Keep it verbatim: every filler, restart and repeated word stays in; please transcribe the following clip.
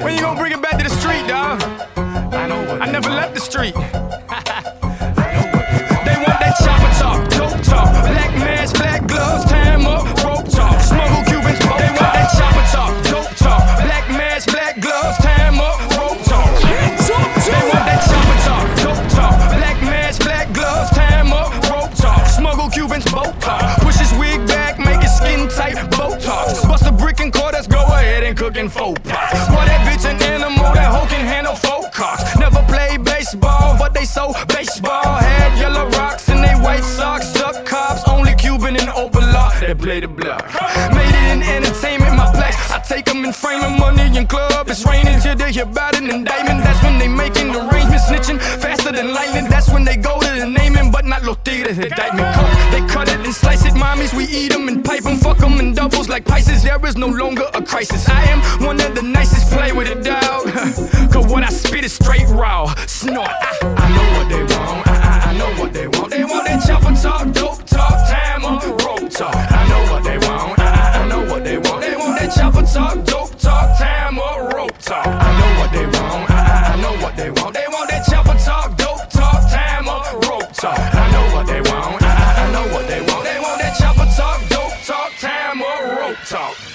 When you gonna bring it back to the street, dawg? I know what I never left the street. They want that chopper talk, dope talk, black mask, black gloves, time up, rope talk, smuggle Cubans, boat. They want that chopper talk, dope talk, black mask, black gloves, time up, rope talk. They want that chopper talk, dope talk, black mask, black gloves, time up, rope talk, smuggle Cubans, boat talk. Push his wig back, make his skin tight, Botox. Bust a brick and quarters, go ahead and cook in faux pots. Boy, that bitch an animal, that hoe can handle folk cars. Never played baseball, but they so baseball. Had yellow rocks and they white socks. Duck cops, only Cuban and Opala that play the block. Made it in entertainment, my flex. I take them and frame them, money in club. It's raining till they hear about an indictment. That's when they making arrangements, snitching faster than lightning. That's when they go to the naming, but not Lotida. Indictment cut, they cut it and slice it. Mommies, we eat them and pipe them, fuck them in doubles like Pisces. There is no longer a crisis. I am one of the nicest, play with it, dog. Cause what I spit is straight raw. Snort. Ah.